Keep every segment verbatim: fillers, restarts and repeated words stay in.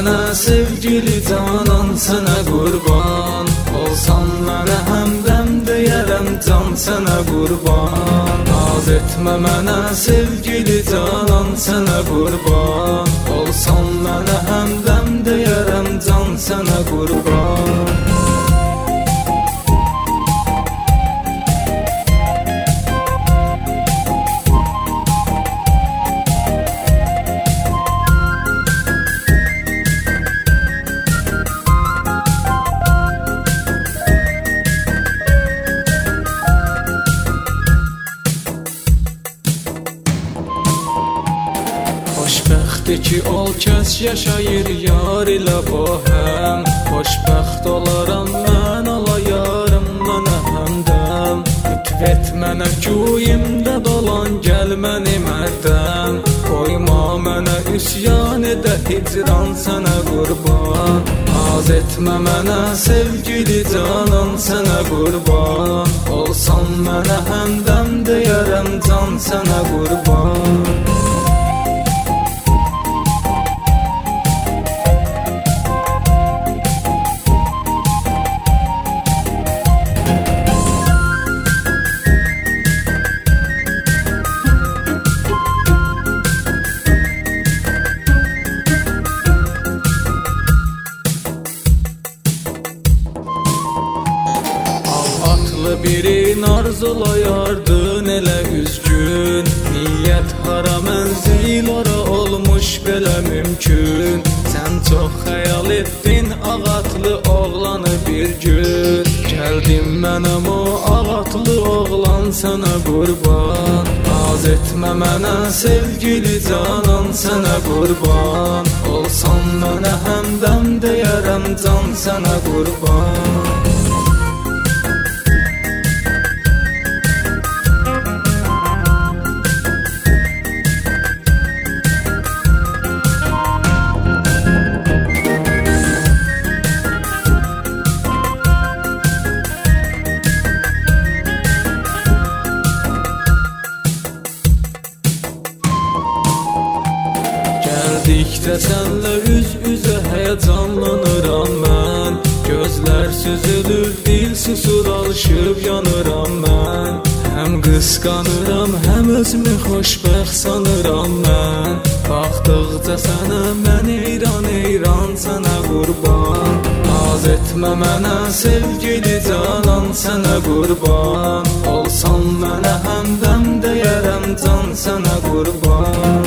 mənə sevgili canan, sənə qurban. Olsan mənə həmdəm deyərəm, can sənə qurban. Naz etmə mənə sevgili canan, sənə qurban. Olsan mənə həmdəm deyərəm, can sənə qurban. Xoşbəxtdir ki, ol kəs yaşayır yar ilə bu həm. Xoşbəxt olaram mən, ala yarım mənə həmdəm. Lütf et mənə kuyimdə dolan, gəl məni mərdəm. Qoyma mənə üsyan edə hicran, sənə qurban. Naz etmə mənə sevgili canan, sənə qurban. Olsan mənə həmdəm deyərəm, can sənə qurban. Birin arzulayardın elə üzgün. Niyyət hara, mənzil ora olmuş belə mümkün. Sən çox xəyal etdin ağatlı oğlanı bir gün. Gəldim mənəm o ağatlı oğlan, sənə qurban. Naz etmə mənə sevgili canan, sənə qurban. Olsan mənə həmdəm deyərəm, can sənə qurban. Gəldikdə sənlə üz-üzə həyəcanlanıram mən. Gözlər süzülür, dil susur, alışıb yanıram mən. Həm qısqanıram, həm özümü xoşbəxt sanıram mən. Baxdıqca sənə mən eyran eyran, sənə qurban. Naz etmə mənə sevgili canan, sənə qurban. Olsan mənə həmdəm deyərəm, can sənə qurban.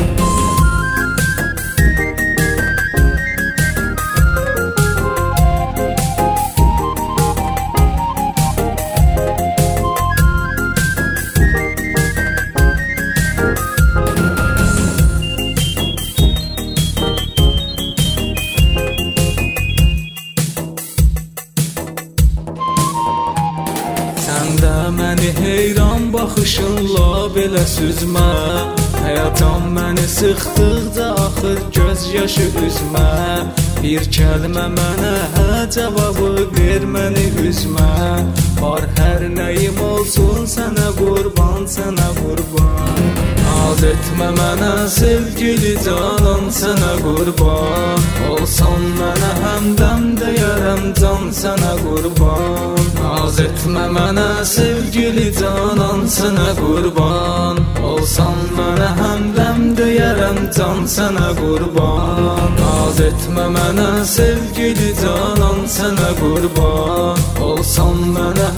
Səndə məni heyran baxışınla belə süzmə. Həyatan məni sıxdıqca axır göz yaşı üzmə. Bir kəlmə mənə hə cavabı ver, məni üzmə. Var hər nəyim olsun sənə qurban, sənə qurban. Naz etmə mənə sevgili canan, sənə qurban. Olsan mənə həmdəm deyərəm, can sənə qurban. Naz etmə mənə sevgili canan, sənə qurban. Olsan mənə həmdəm deyərəm, can sənə qurban. Naz etmə mənə sevgili canan, sənə qurban. Olsan mənə